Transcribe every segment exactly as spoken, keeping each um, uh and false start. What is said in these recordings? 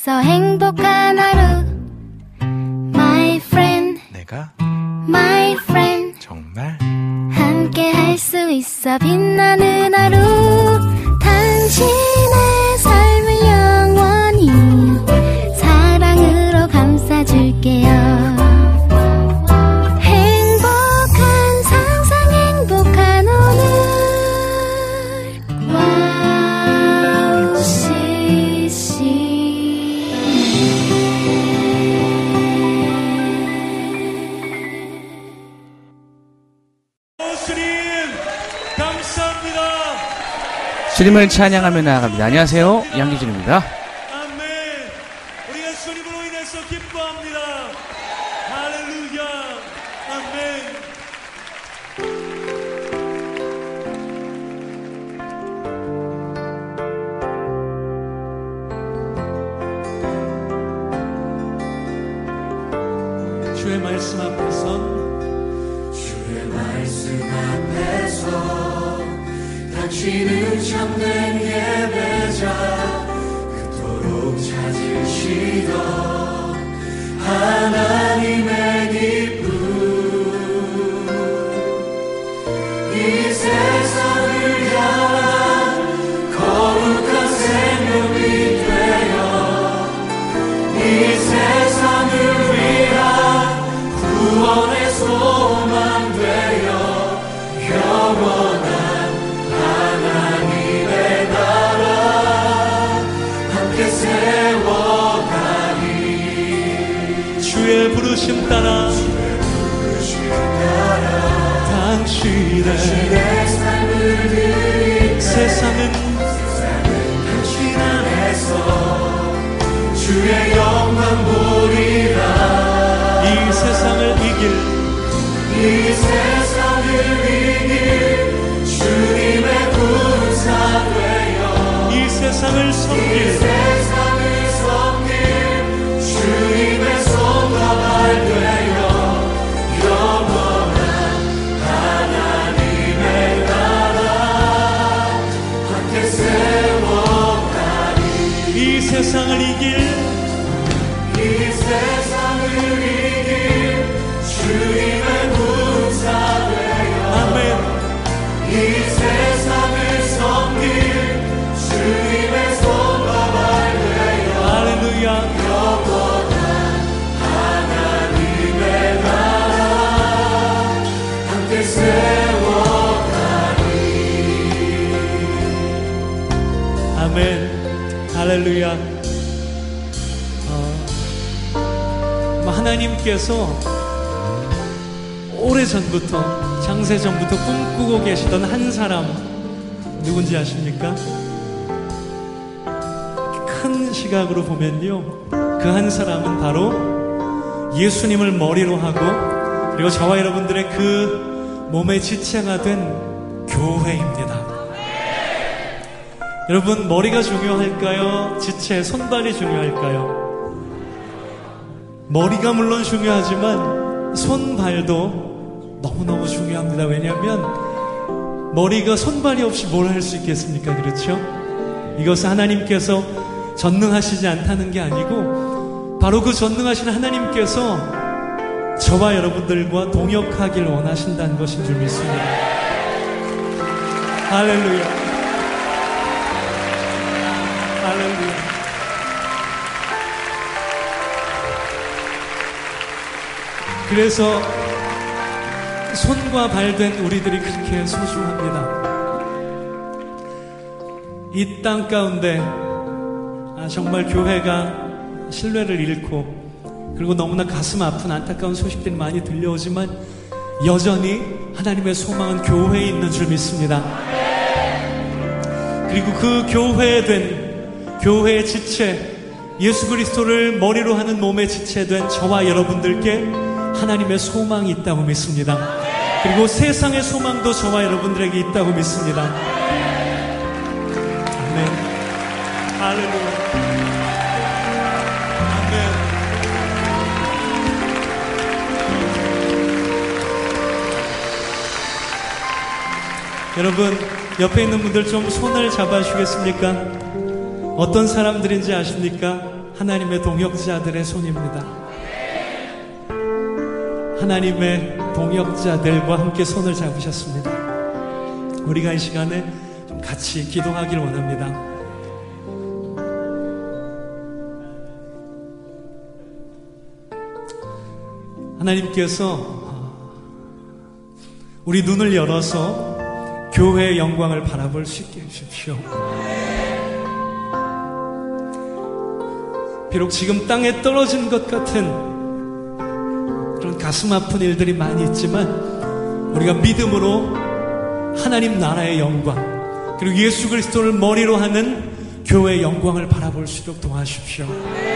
있어 행복한 하루. My friend, 내가 my friend, 정말 함께 할 수 있어 빛나는 하루. 당신의 삶을 영원히 사랑으로 감싸줄게요. 주님을 찬양하며 나아갑니다. 안녕하세요, 양기준입니다. 아멘. 우리가 주님으로 인해서 기뻐합니다. 할렐루야. 아멘. 주의 말씀 앞에서 주의 말씀 앞에서 당신은 참된 예배자 그토록 찾으시던 하나님의 기쁨 이 세상을 향한 거룩한 생명이 되어 이 세상을 위한 구원의 소망 되어 영원한 하나님의 나라 함께 세워가리. 주의 부르심 따라 당신의 삶을 드릴 세상은 당신 안에서 주의 영광 보리라. 이 세상을 이길 이 세상을 이길 주님의 군사 되어 이 세상을 섬길 이 세상을 섬길 주님의 손과 발 되어 영원한 하나님의 나라 함께 세워가리. 이 세상을 이길 이 세상을 이길 주님의 군사 되어 아멘. 이 세상을 섬길 주님의 손과 발 되어 할렐루야 영원한 하나님의 나라 함께 세워가리. 아멘. 할렐루야. 어, 하나님께서 오래전부터 장세전부터 꿈꾸고 계시던 한 사람 누군지 아십니까? 큰 시각으로 보면요, 그 한 사람은 바로 예수님을 머리로 하고 그리고 저와 여러분들의 그 몸의 지체가 된 교회입니다. 여러분, 머리가 중요할까요? 지체, 손발이 중요할까요? 머리가 물론 중요하지만 손발도 너무너무 중요합니다. 왜냐하면 머리가 손발이 없이 뭘 할 수 있겠습니까? 그렇죠? 이것은 하나님께서 전능하시지 않다는 게 아니고 바로 그 전능하신 하나님께서 저와 여러분들과 동역하길 원하신다는 것인 줄 믿습니다. 할렐루야. 할렐루야. 그래서 손과 발 된 우리들이 그렇게 소중합니다. 이 땅 가운데 정말 교회가 신뢰를 잃고 그리고 너무나 가슴 아픈 안타까운 소식들이 많이 들려오지만 여전히 하나님의 소망은 교회에 있는 줄 믿습니다. 그리고 그 교회된 교회의 지체, 예수 그리스도를 머리로 하는 몸의 지체된 저와 여러분들께 하나님의 소망이 있다고 믿습니다. 그리고 세상의 소망도 저와 여러분들에게 있다고 믿습니다. 아멘. 할렐루야. 아멘. 여러분, 옆에 있는 분들 좀 손을 잡아주시겠습니까? 어떤 사람들인지 아십니까? 하나님의 동역자들의 손입니다. 하나님의 동역자들과 함께 손을 잡으셨습니다. 우리가 이 시간에 좀 같이 기도하길 원합니다. 하나님께서 우리 눈을 열어서 교회의 영광을 바라볼 수 있게 해주십시오. 비록 지금 땅에 떨어진 것 같은 그런 가슴 아픈 일들이 많이 있지만 우리가 믿음으로 하나님 나라의 영광 그리고 예수 그리스도를 머리로 하는 교회의 영광을 바라볼 수 있도록 도와주십시오.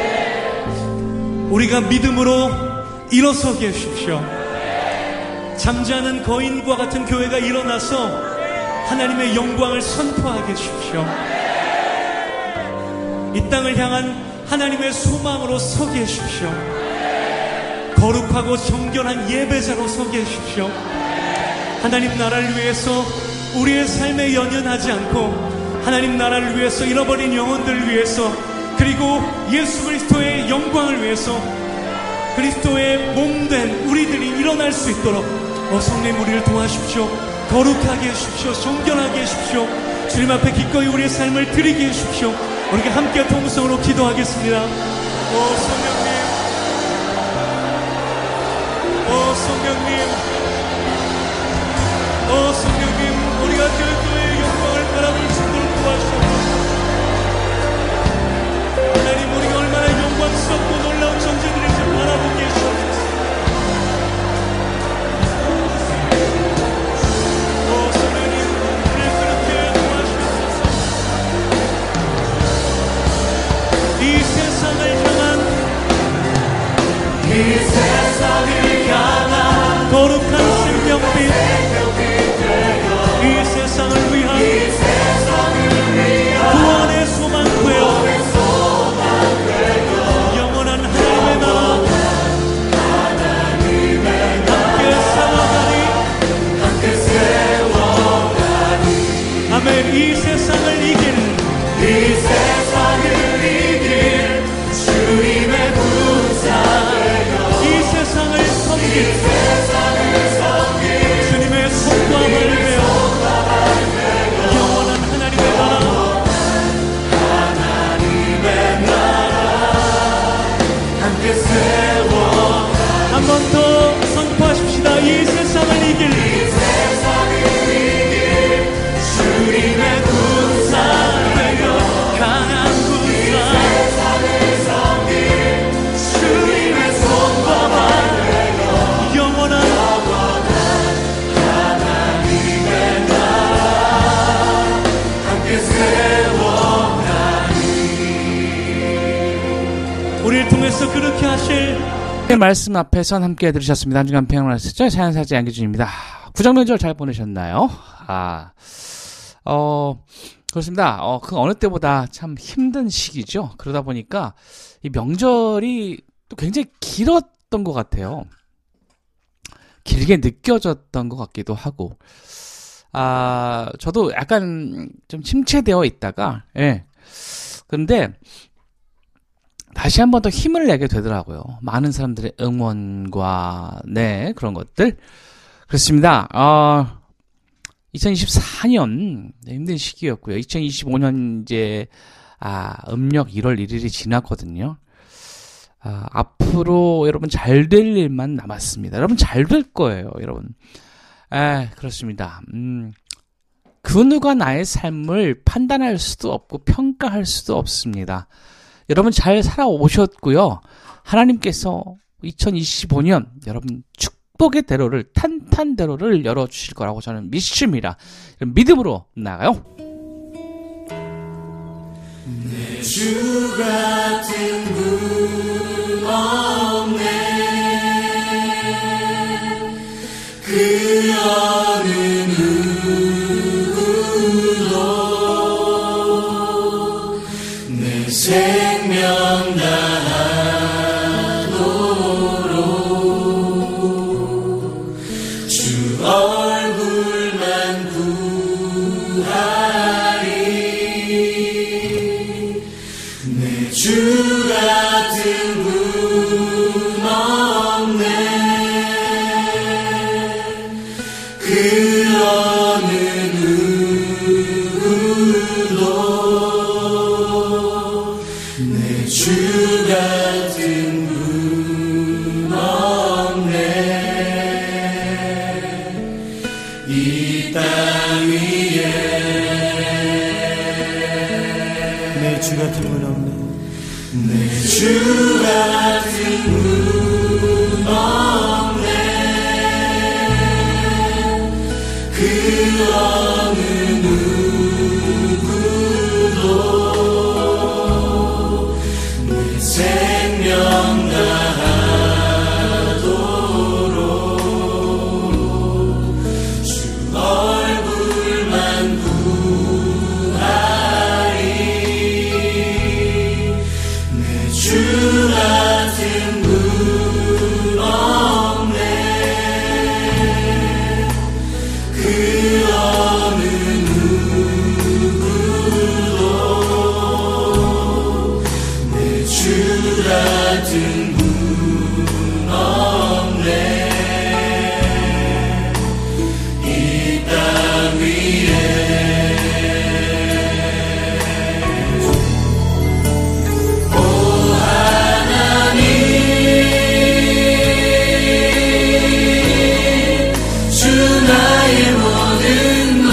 우리가 믿음으로 일어서게 해주십시오. 잠자는 거인과 같은 교회가 일어나서 하나님의 영광을 선포하게 해주십시오. 이 땅을 향한 하나님의 소망으로 서게 해주십시오. 거룩하고 정결한 예배자로 서게 해주십시오. 하나님 나라를 위해서 우리의 삶에 연연하지 않고 하나님 나라를 위해서 잃어버린 영혼들을 위해서 그리고 예수 그리스도의 영광을 위해서 그리스도의 몸된 우리들이 일어날 수 있도록 어 성령 우리를 도와주십시오. 거룩하게 해주십시오. 정결하게 해주십시오. 주님 앞에 기꺼이 우리의 삶을 드리게 해주십시오. 우리가 함께 통성으로 기도하겠습니다. 오 성령님, 오 성령님, 오 성령님, 우리가 교회의 영광을 바라볼 수 있도록 도와주옵소서. 하나님, 우리가 얼마나 영광스럽고 놀라운 존재들인지 바라보게 해주옵소서. 오 성령님, 우리를 그렇게 도와주옵소서. 이 세상을 향한 이 세상을 향한 거룩한 생명빛 이 세상을 위한 구원의 소망 되어 영원한 하나님의 나라 함께 세워가니 아멘. 이 세상을 이기는 이 세상을 이길 주님의 군사 이 세상을 섬길 주님의 손과 발을 베어 영원한 하나님의 나라 하나님의 나라 함께 세워 한 번 더 선포하십시다. 이 세상을 이길 이 세상을 이길 주님의 군사 되어 강한 군사 이 세상을 섬길 주님의 손과 발 베어 영원한 하나님의 나라 함께 세워가니 우리를 통해서 그렇게 하실 말씀 앞에선 함께 들으셨습니다. 한 주간 평을 하셨죠? 사연사제 양기준입니다. 구정명절 잘 보내셨나요? 아, 어, 그렇습니다. 어, 그 어느 때보다 참 힘든 시기죠. 그러다 보니까 이 명절이 또 굉장히 길었던 것 같아요. 길게 느껴졌던 것 같기도 하고. 아, 저도 약간 좀 침체되어 있다가, 예. 근데, 다시 한 번 더 힘을 내게 되더라고요. 많은 사람들의 응원과, 네, 그런 것들. 그렇습니다. 어, 이천이십사 년, 네, 힘든 시기였고요. 이천이십오 년 이제, 아, 음력 일월 일일이 지났거든요. 아, 앞으로 여러분 잘 될 일만 남았습니다. 여러분 잘 될 거예요, 여러분. 아, 그렇습니다. 음, 그 누가 나의 삶을 판단할 수도 없고 평가할 수도 없습니다. 여러분 잘 살아오셨고요. 하나님께서 이천이십오 년 여러분 축복의 대로를 탄탄대로를 열어주실 거라고 저는 믿습니다. 믿음으로 나가요. 내 주 같은 분 없네 그 어느 누구도 내 생명 다하도록 주 얼굴만 구하리 내 주가 어느 누구도 내 주 같은 분 없네. 이 땅 위에 내 주 같은 분 없네. 내 주 같은 분 없네. 그 어느 누구도 내 생명 다하도록 주 얼굴만 구하리. 내 주 같은 분 없네. 그 어느 누구도 내 주 같은 분 없네. 이 땅 위에 오 하나님 주 나의 모든 것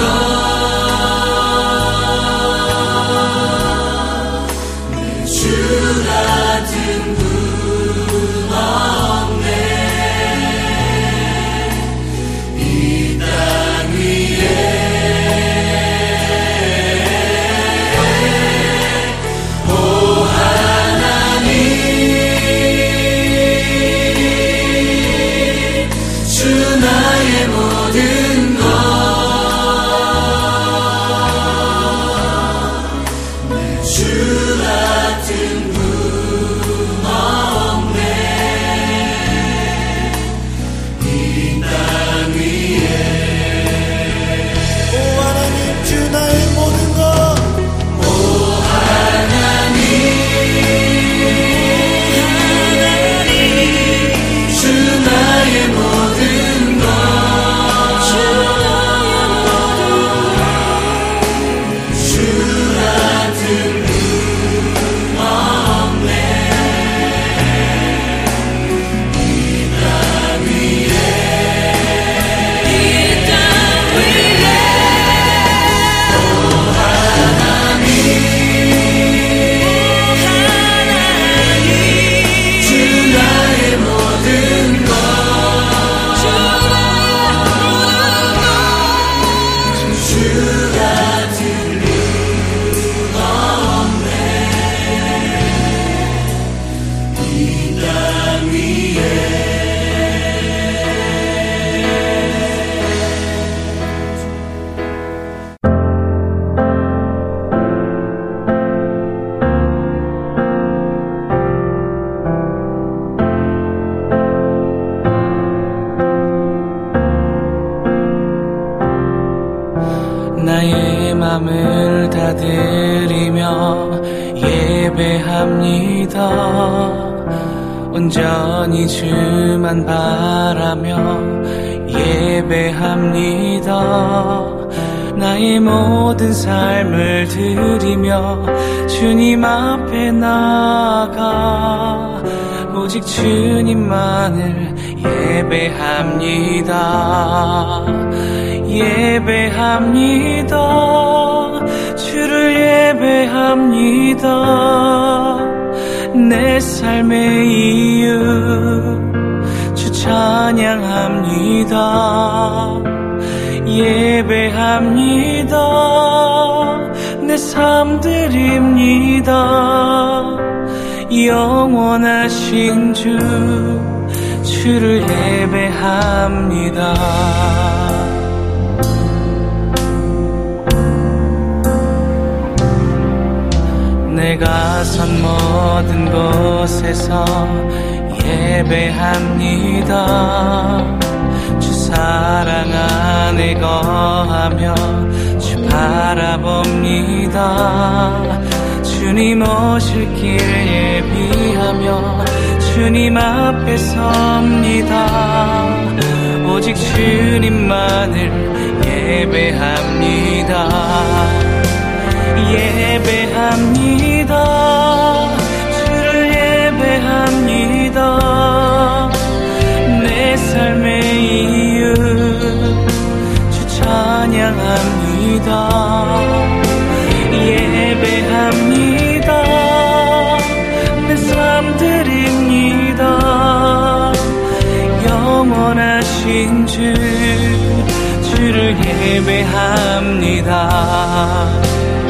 내 주 같은 분 없네. 이 땅 위에 오 하나님 주 나의 모든 것 내 주 같은 분 없네. 이 땅 위에 오 하나님 주 나의 모든 것. 오 하나님 주 나의 모든 것 주 같은 분 없네. 이 땅 위에 이 땅 위에 오 하나님 주 나의 모든 것 주 같은 분 없네. 이 땅 위에 나의 맘을 다 드리며 예배합니다. 온전히 주만 바라며 예배합니다. 나의 모든 삶을 드리며 주님 앞에 나아가 오직 주님만을 예배합니다. 예배합니다. 주를 예배합니다. 내 삶의 이유 주 찬양합니다. 예배합니다. 내 삶 드립니다. 영원하신 주 주를 예배합니다. 내가 선 모든 곳에서 예배합니다. 주 사랑 안에 거하며 주 바라봅니다. 주님 오실 길 예비하며 주님 앞에 섭니다. 오직 주님만을 예배합니다. 예배합니다. 주를 예배합니다. 내 삶의 이유 주 찬양합니다. 예배합니다. 내 삶 드립니다. 영원하신 주 주를 예배합니다.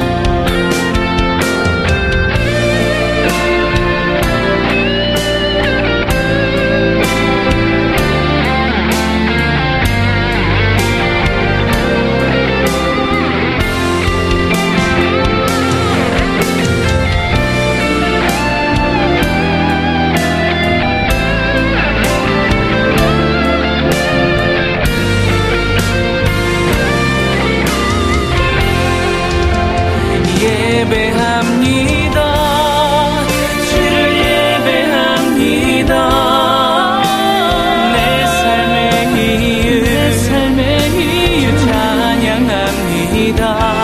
예배합니다. 주를 예배합니다. 내 삶의 이유, 내 삶의 이유 찬양합니다.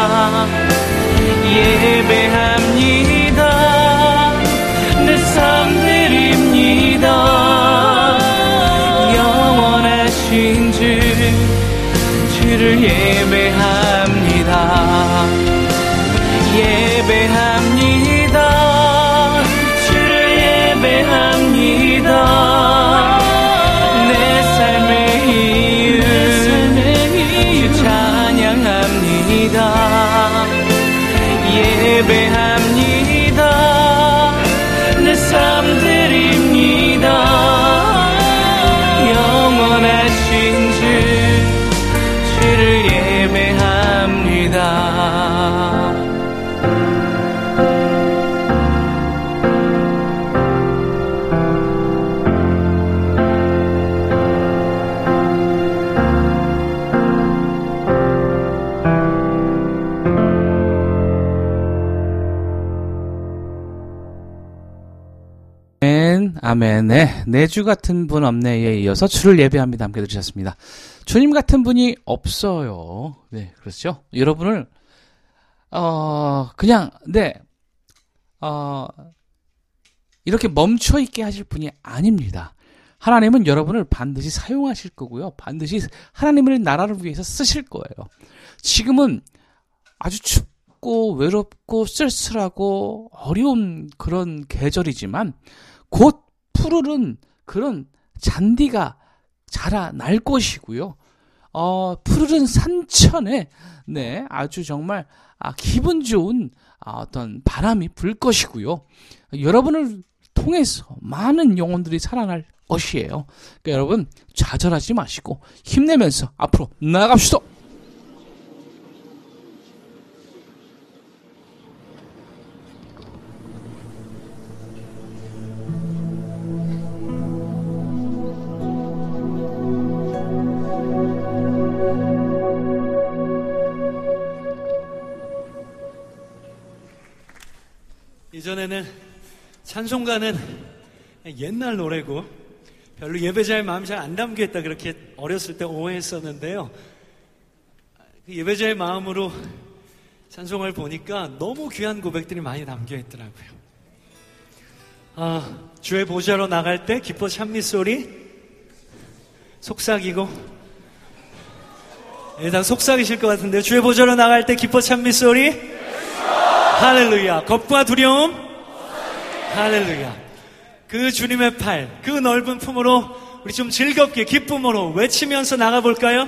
예배합니다. 내 삶 드립니다. 영원하신 주 주를 예배합니다. 예배합니다. 주를 예배합니다. 내 삶의 이유, 내 삶의 이유 찬양합니다. 예배합니다. 내 삶 드립니다. 영원하신 주 주를 예배합니다. 아멘. 네, 내주 같은 분 없네에 이어서 주를 예배합니다. 함께 들으셨습니다. 주님 같은 분이 없어요. 네, 그렇죠. 여러분을 어 그냥 네, 어 이렇게 멈춰 있게 하실 분이 아닙니다. 하나님은 여러분을 반드시 사용하실 거고요. 반드시 하나님의 나라를 위해서 쓰실 거예요. 지금은 아주 춥고 외롭고 쓸쓸하고 어려운 그런 계절이지만 곧 푸르른 그런 잔디가 자라날 것이고요. 어, 푸르른 산천에 네, 아주 정말 아, 기분 좋은 아, 어떤 바람이 불 것이고요. 여러분을 통해서 많은 영혼들이 살아날 것이에요. 그러니까 여러분 좌절하지 마시고 힘내면서 앞으로 나아갑시다. 이전에는 찬송가는 옛날 노래고 별로 예배자의 마음이 잘 안 담겨있다 그렇게 어렸을 때 오해했었는데요. 그 예배자의 마음으로 찬송을 보니까 너무 귀한 고백들이 많이 담겨있더라고요. 아, 주의 보좌로 나갈 때 기뻐 찬미소리 속삭이고 일단 속삭이실 것 같은데요. 주의 보좌로 나갈 때 기뻐 찬미소리 할렐루야. 겁과 두려움 할렐루야. 그 주님의 팔, 그 넓은 품으로 우리 좀 즐겁게 기쁨으로 외치면서 나가볼까요?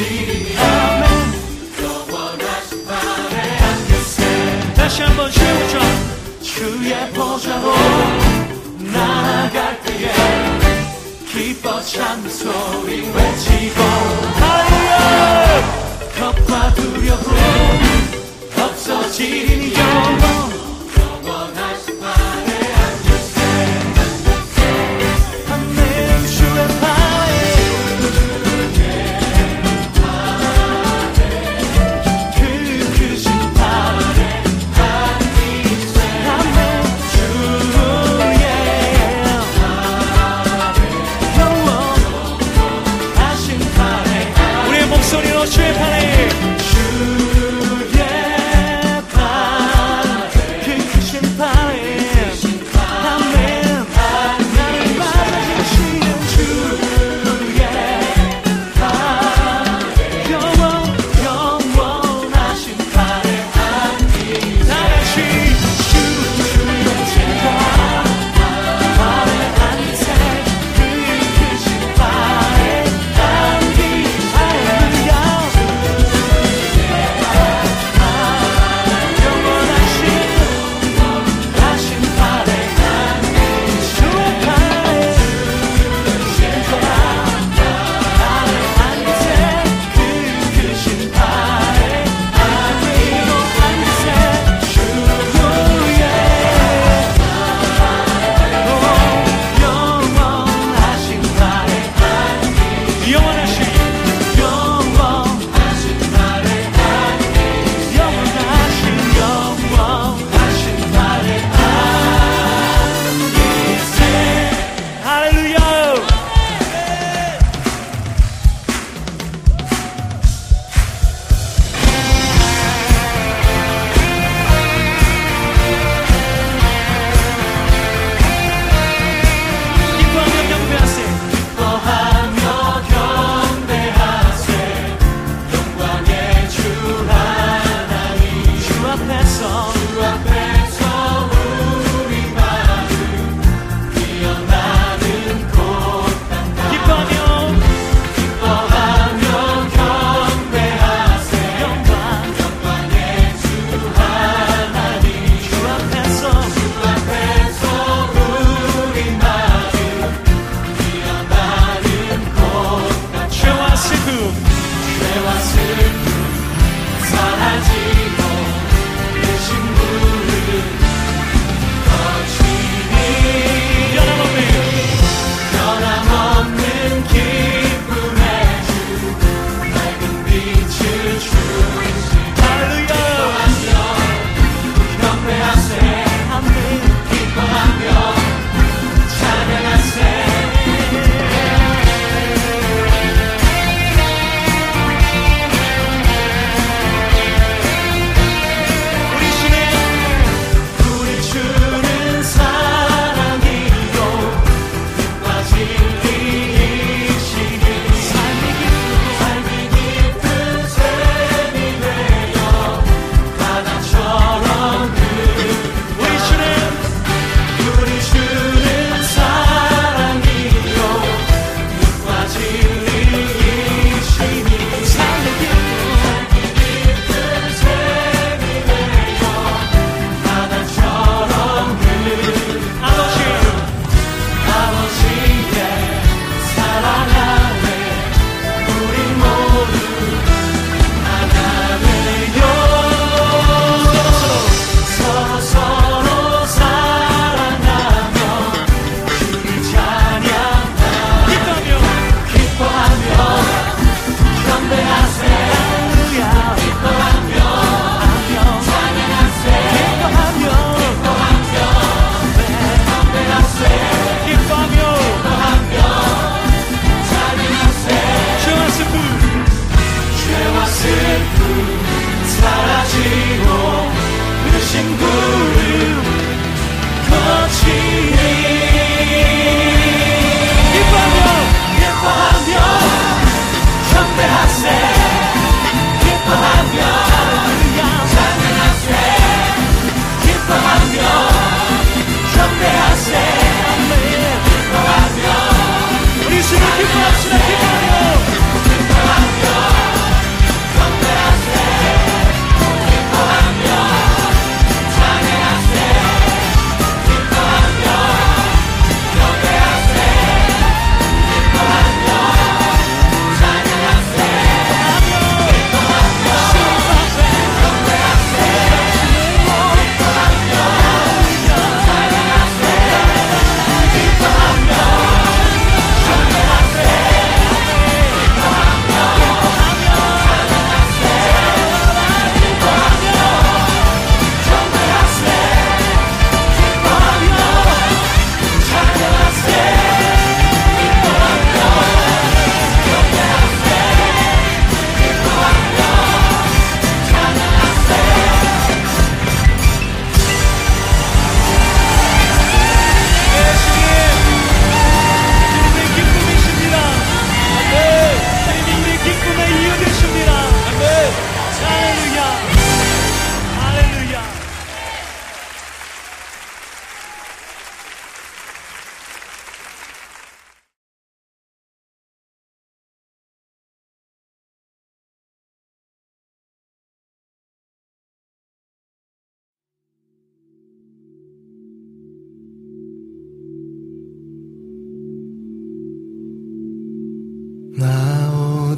없어지리 아멘 영원하신 발에 안겼세 다시 한번 주죠 주의 보좌로 나아갈 때에 기뻐 찬 소리 외치고 할렐루야 겁과 두려움 없어지니 영원 영원하신 발에 안겼세 아멘 주의 발에 그 크신 발에 안기세 아멘 주의 영원하신 발에 우리의 목소리로 주의 발에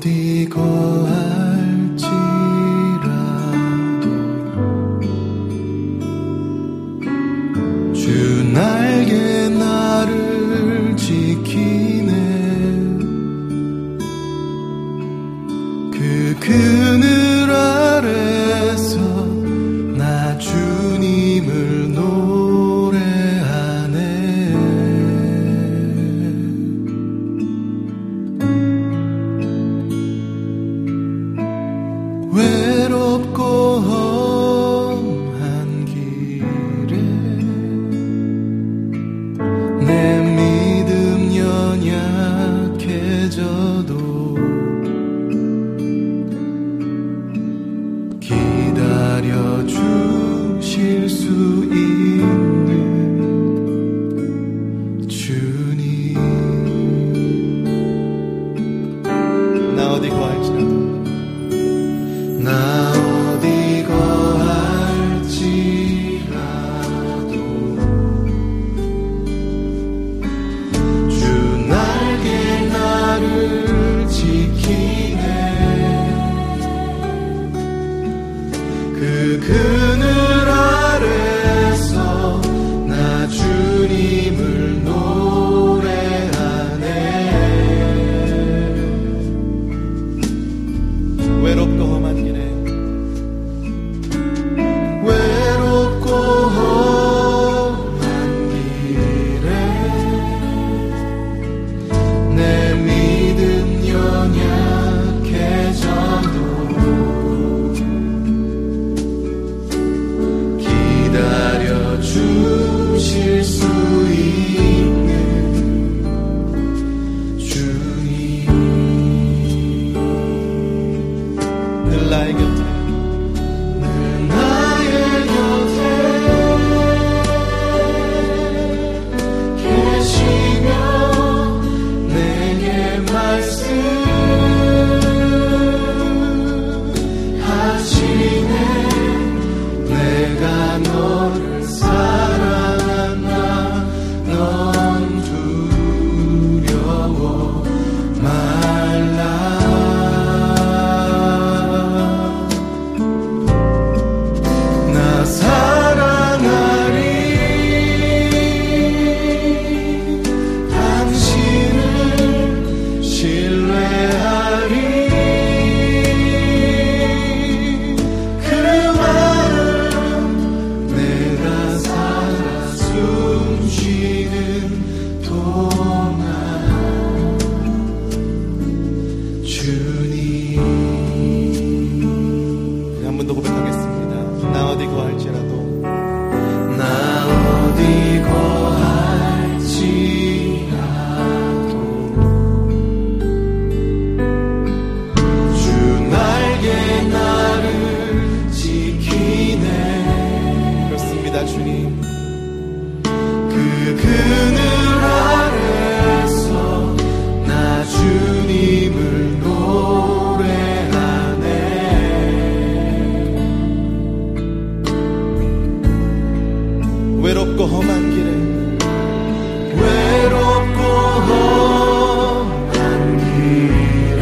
어디 거할지라도 주 날개 나를 지키네. 그 그늘 아래서 나 주님을 노래하네. 외롭고 험한 길에 내 믿음 연약해져도 기다려 주실 수 있는 주님. 나 어디 거할지라도 나 어디 거할지라도 주 날개 나를 지키네. 그 그늘 아래서 나 주님을 노래하네. 외롭고 험한 길에 외롭고 험한 길에 내 믿음 연약해져도 기다려 주실 수 있는 주님. 늘 나의 곁에 늘 나의 곁에 계시며 내게 말씀하시네. 내가 너를 사랑한다. 넌 두려워 말라. 나 사랑하리. 당신을 신뢰하리. 그 마음 내가 살아 숨쉬는 동안 주님. 한 번 더 고백하겠습니다. 나 어디 거할지라도 나 어디 거할지라도 주 날개 나를 지키네. 그렇습니다 주님. 그 그늘 아래서 나 주님을 노래하네. 외롭고 험한 길에 외롭고 험한 길에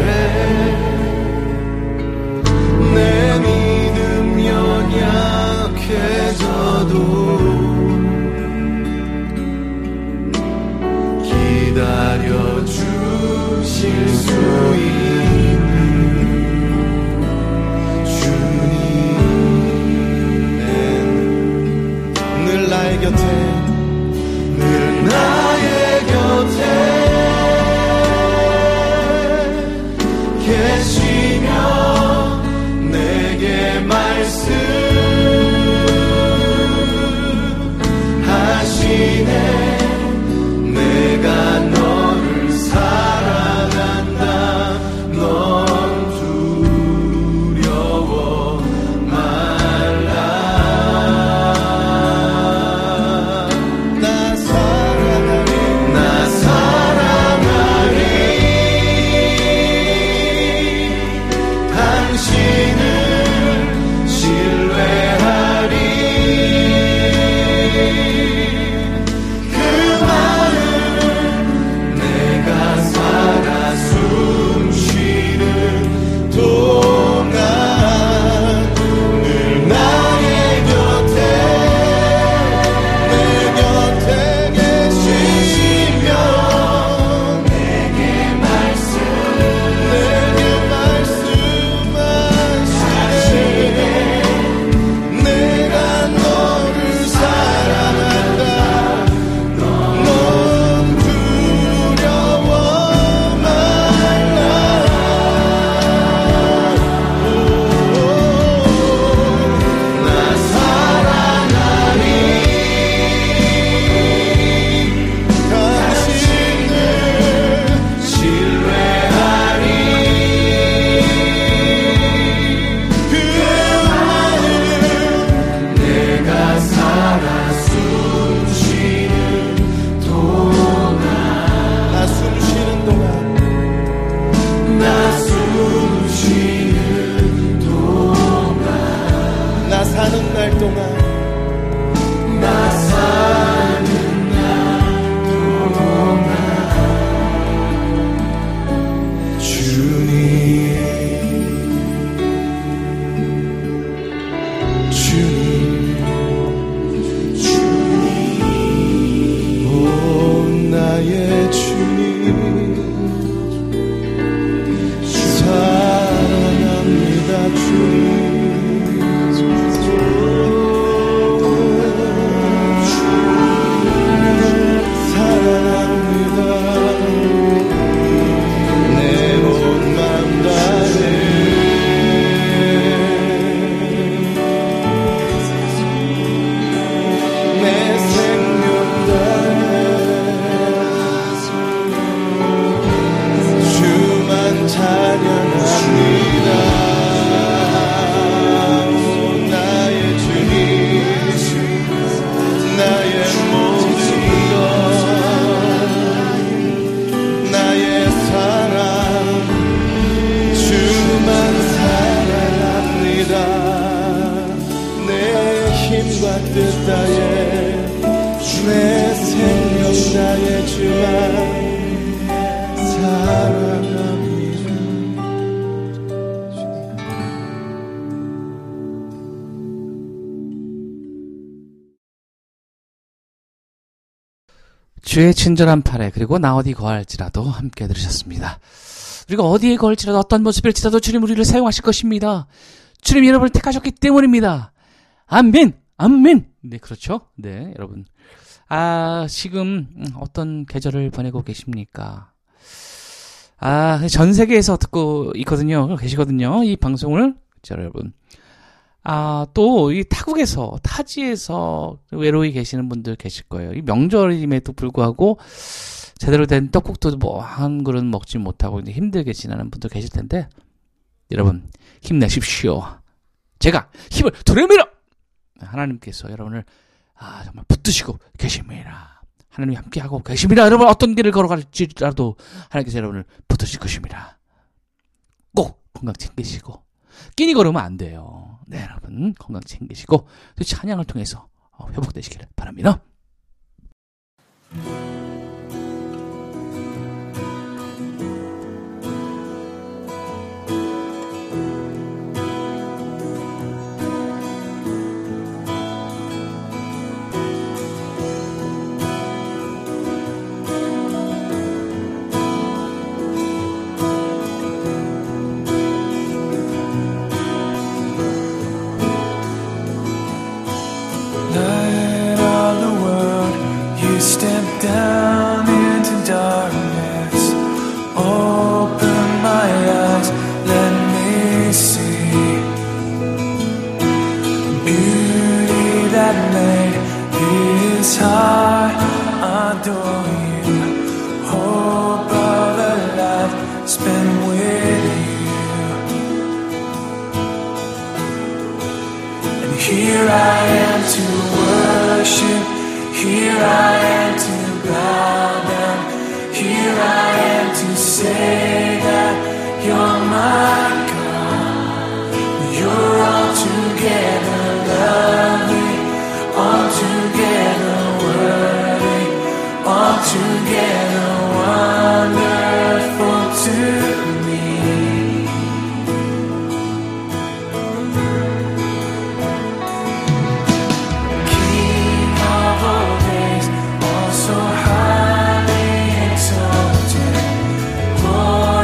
내 믿음 연약해져도 기다려 주실 수 있는 주님. 늘 나의 곁에 늘 나의 곁에 계시며 내게 말씀하시네. 내가 너를 사랑한다. 넌 두려워 말라. 나 사랑하리. 나 사랑하리. 당신을 신뢰하리. 그 마음 내가 살아 숨쉬는 물들 따에 내 생명 나의 주와 사랑합니다. 주의 친절한 팔에 그리고 나 어디 거할지라도 함께 들으셨습니다. 우리가 어디에 거할지라도 어떤 모습일지라도 주님 우리를 사용하실 것입니다. 주님 여러분을 택하셨기 때문입니다. 아멘, 아멘. 네, 그렇죠. 네, 여러분. 아, 지금 어떤 계절을 보내고 계십니까? 아, 전 세계에서 듣고 있거든요. 계시거든요. 이 방송을. 자, 여러분. 아, 또, 이 타국에서, 타지에서 외로이 계시는 분들 계실 거예요. 이 명절임에도 불구하고, 제대로 된 떡국도 뭐, 한 그릇 먹지 못하고, 이제 힘들게 지내는 분들 계실 텐데, 여러분, 힘내십시오. 제가 힘을 드립니다! 하나님께서 여러분을, 아, 정말 붙드시고 계십니다. 하나님이 함께하고 계십니다. 여러분, 어떤 길을 걸어갈지라도, 하나님께서 여러분을 붙드실 것입니다. 꼭 건강 챙기시고, 끼니 걸으면 안 돼요. 네, 여러분 건강 챙기시고 또 찬양을 통해서 회복되시기를 바랍니다. Step down into darkness, open my eyes, let me see beauty that made his heart adore you, hope of a life spent with you. And here I am to worship, here I am to bow down, here I am to say that you're my God. You're altogether lovely, altogether worthy, altogether wonderful to me. So highly exalted, Lord.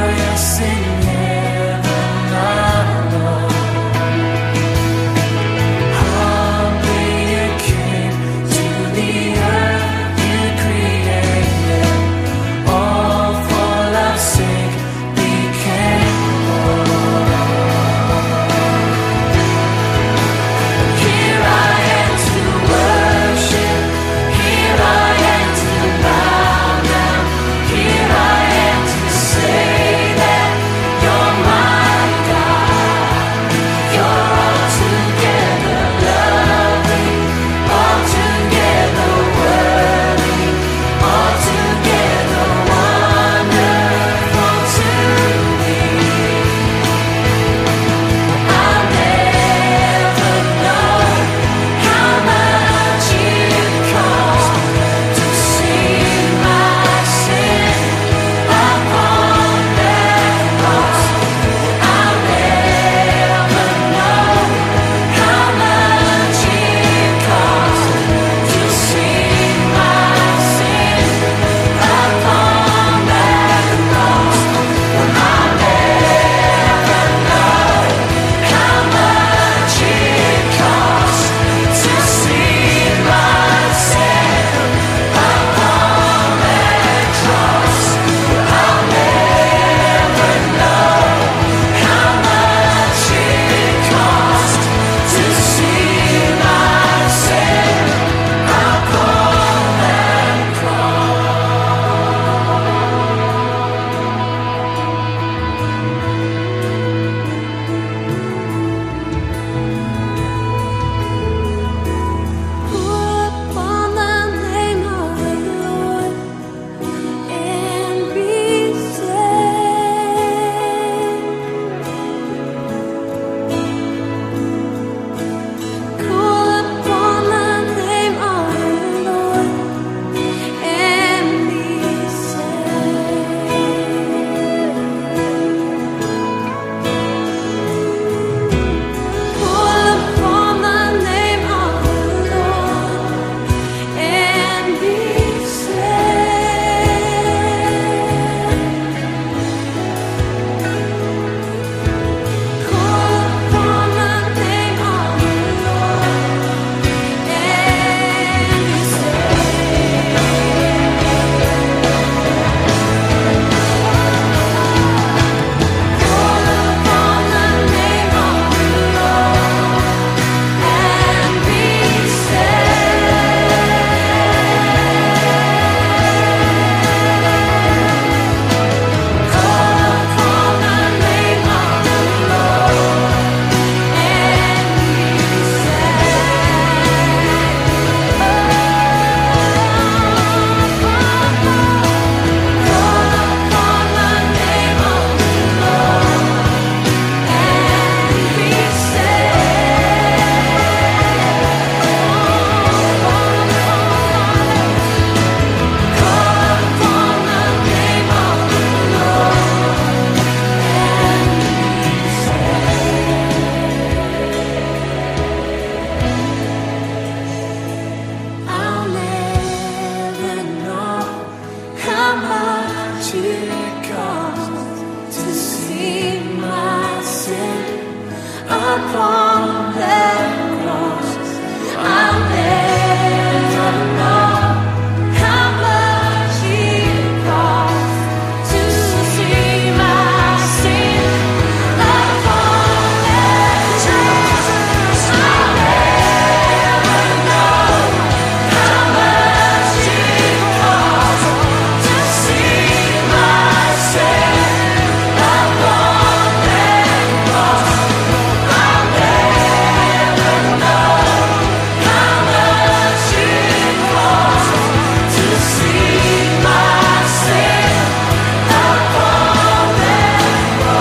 upon that cross. I'll never know how much it cost to see my sin upon that cross. I'll never know how much it cost to see my sin upon that cross. I'll never know how much it cost to see my sin upon that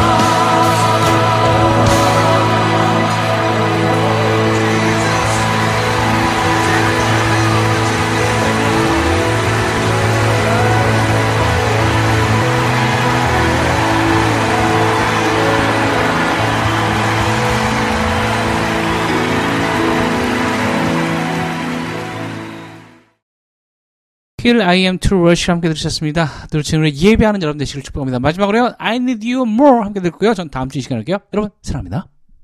Here I am to rush 함께 들으셨습니다. 늘 주님을 예배하는 여러분 되시길 축복합니다. 마지막으로요, I need you more 함께 들고요. 전 다음 주 이 시간에 할게요. 여러분 사랑합니다.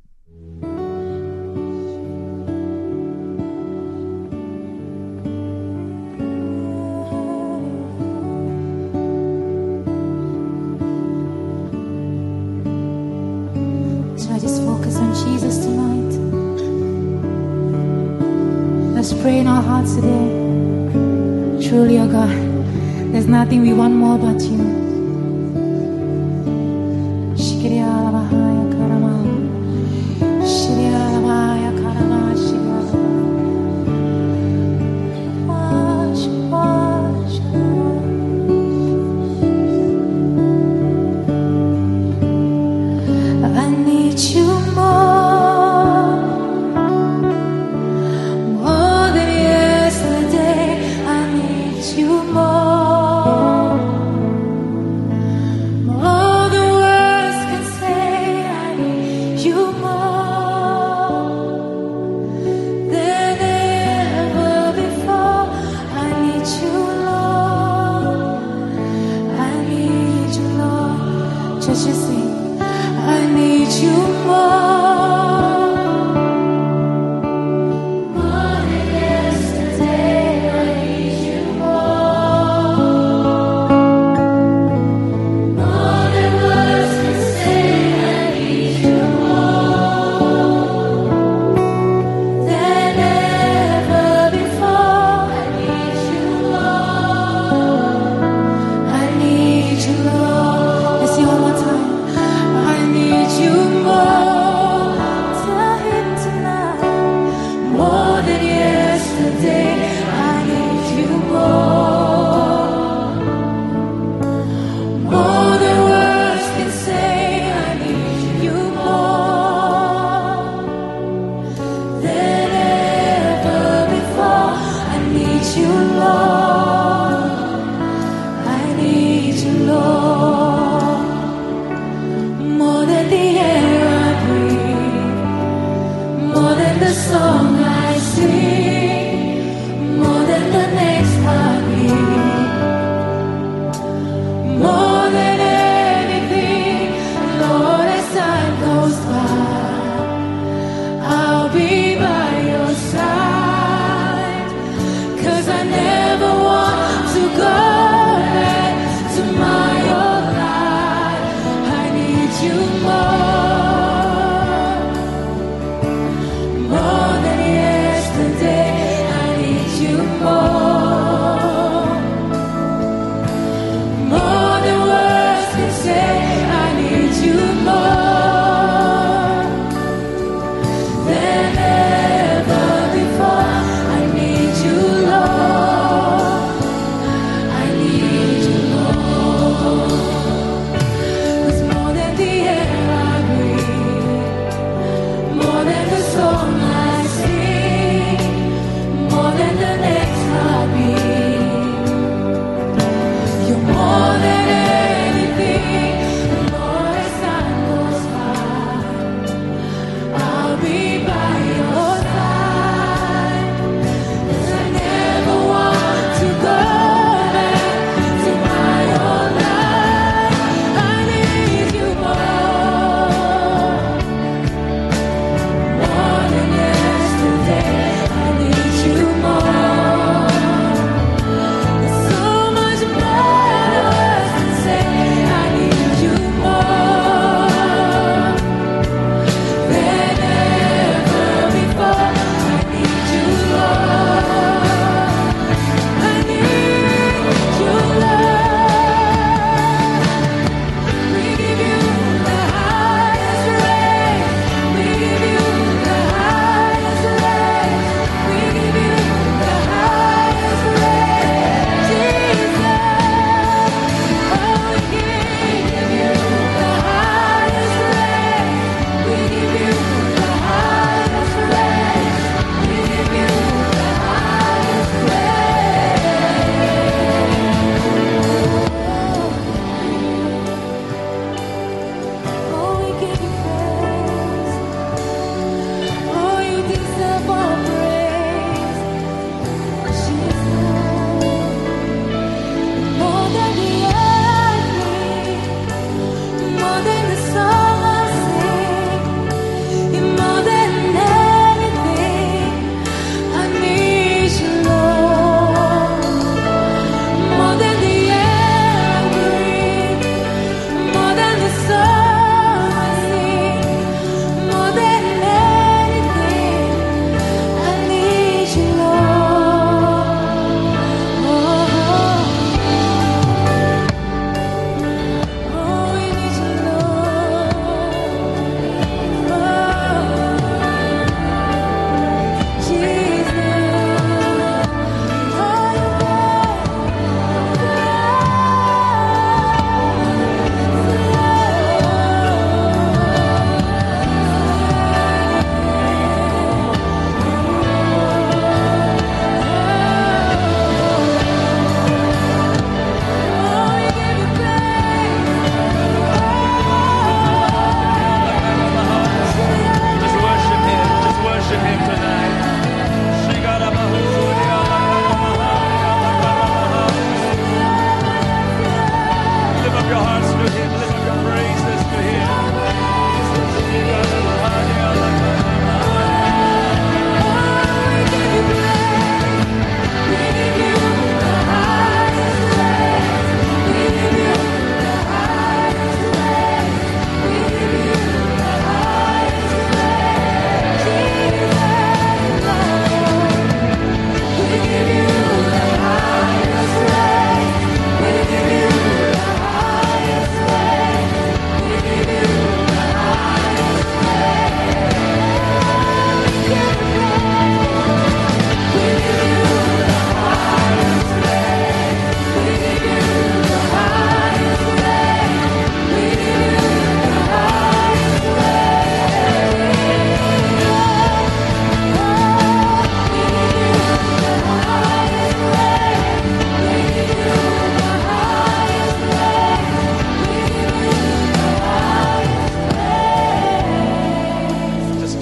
So I just focus on Jesus tonight. Let's pray in our hearts today. Truly, oh God, there's nothing we want more but you. Shikiriya Lavahaya Karama, Shiriya Lavaya Karama, Shiriya Wash, wash, I need you more, more than yesterday. I need you more, more than words can say. I need you more than ever before. I need you, Lord. I need you, Lord. Just you sing. I need you more, more than yesterday. I need you more, more than words can say. I need you more than ever before. I need you, Lord. I need you, Lord. Let's sing one more time. I need you more. Tell him tonight. More than yesterday. I need you more, more than words can say. I need you more than ever before. I need you, Lord. I need you, Lord. More than the air I breathe, more than the song I sing, more than the next heartbeat, more than anything, Lord, as time goes by, I'll be by your side, 'cause I never want to go back to my old life. I need you more, more than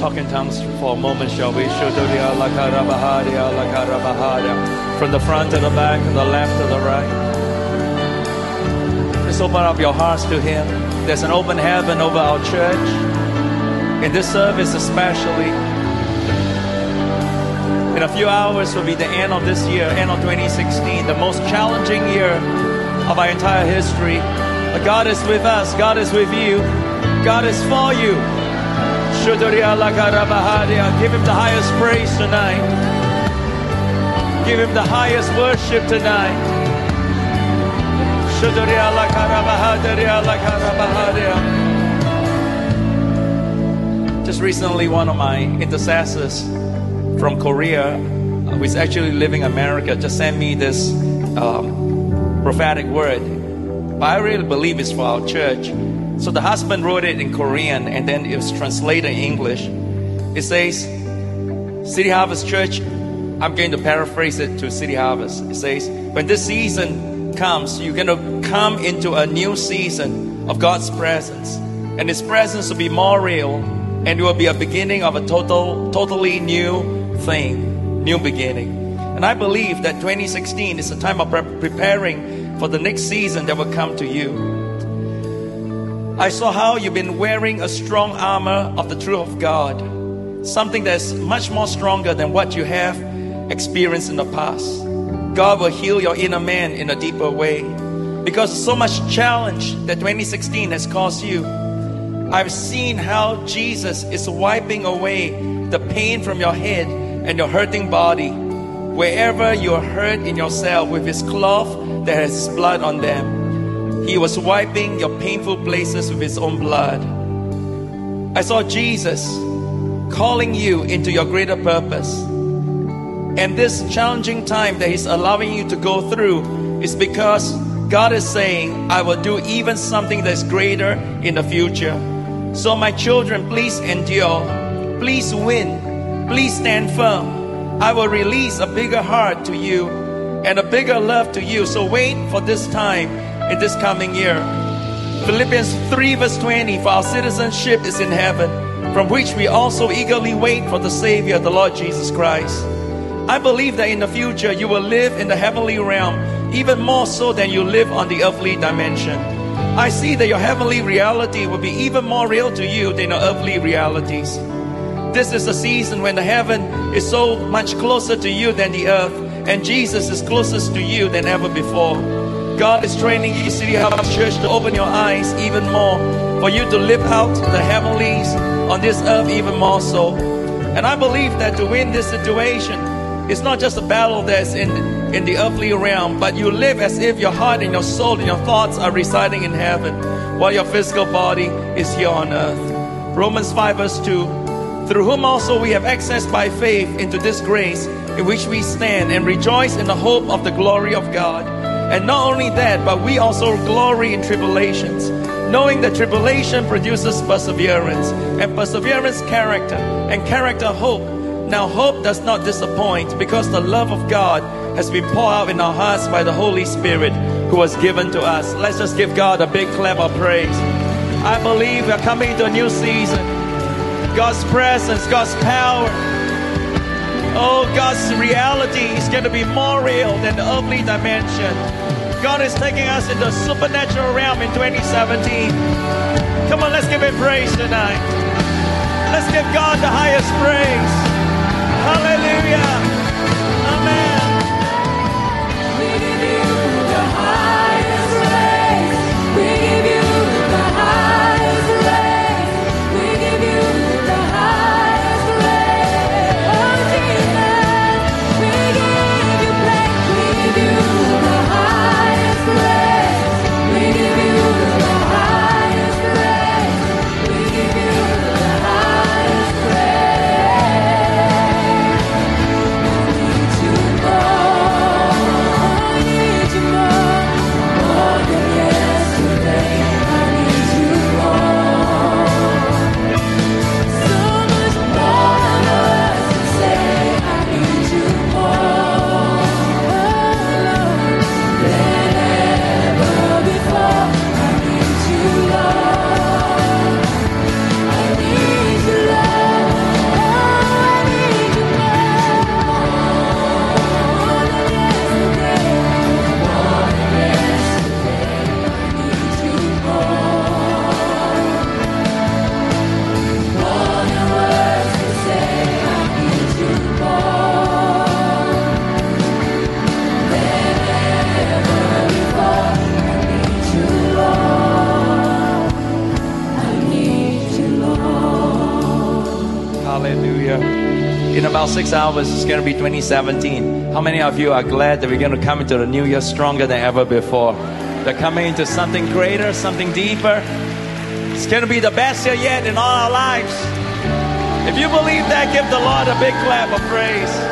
talk in tongues for a moment, shall we? From the front to the back, and the left to the right. Just open up your hearts to Him. There's an open heaven over our church. In this service especially. In a few hours will be the end of this year, end of twenty sixteen, the most challenging year of our entire history. But God is with us. God is with you. God is for you. Give Him the highest praise tonight. Give Him the highest worship tonight. Just recently, one of my intercessors from Korea, who is actually living in America, just sent me this um, prophetic word. But I really believe it's for our church. So the husband wrote it in Korean, and then it was translated in English. It says, City Harvest Church, I'm going to paraphrase it to City Harvest. It says, when this season comes, you're going to come into a new season of God's presence. And His presence will be more real, and it will be a beginning of a total, totally new thing, new beginning. And I believe that twenty sixteen is a time of pre- preparing for the next season that will come to you. I saw how you've been wearing a strong armor of the truth of God. Something that's much more stronger than what you have experienced in the past. God will heal your inner man in a deeper way. Because of so much challenge that twenty sixteen has caused you. I've seen how Jesus is wiping away the pain from your head and your hurting body. Wherever you're hurt in yourself with His cloth that has blood on them. He was wiping your painful places with His own blood. I saw Jesus calling you into your greater purpose. And this challenging time that He's allowing you to go through is because God is saying, I will do even something that's greater in the future. So my children, please endure. Please win. Please stand firm. I will release a bigger heart to you and a bigger love to you. So wait for this time in this coming year. Philippians three verse twenty, for our citizenship is in heaven, from which we also eagerly wait for the Savior, the Lord Jesus Christ. I believe that in the future you will live in the heavenly realm, even more so than you live on the earthly dimension. I see that your heavenly reality will be even more real to you than your earthly realities. This is a season when the heaven is so much closer to you than the earth, and Jesus is closest to you than ever before. God is training you, City Harvest Church, to open your eyes even more, for you to live out the heavenlies on this earth even more so. And I believe that to win this situation, it's not just a battle that's in, in the earthly realm, but you live as if your heart and your soul and your thoughts are residing in heaven, while your physical body is here on earth. Romans five verse two, through whom also we have access by faith into this grace in which we stand and rejoice in the hope of the glory of God. And not only that, but we also glory in tribulations, knowing that tribulation produces perseverance, and perseverance character, and character hope. Now hope does not disappoint, because the love of God has been poured out in our hearts by the Holy Spirit who was given to us. Let's just give God a big clap of praise. I believe we are coming into a new season. God's presence, God's power, oh, God's reality is going to be more real than the earthly dimension. God is taking us into the supernatural realm in twenty seventeen. Come on, let's give Him praise tonight. Let's give God the highest praise. Hallelujah. Amen. We give you the highest praise. We give you the highest praise. We give you the highest praise. Oh Jesus, we give you praise. We give you the highest praise. We give you the highest praise. We give you the highest praise. Hallelujah. In about six hours, it's going to be twenty seventeen. How many of you are glad that we're going to come into the new year stronger than ever before? They're coming into something greater, something deeper. It's going to be the best year yet in all our lives. If you believe that, give the Lord a big clap of praise.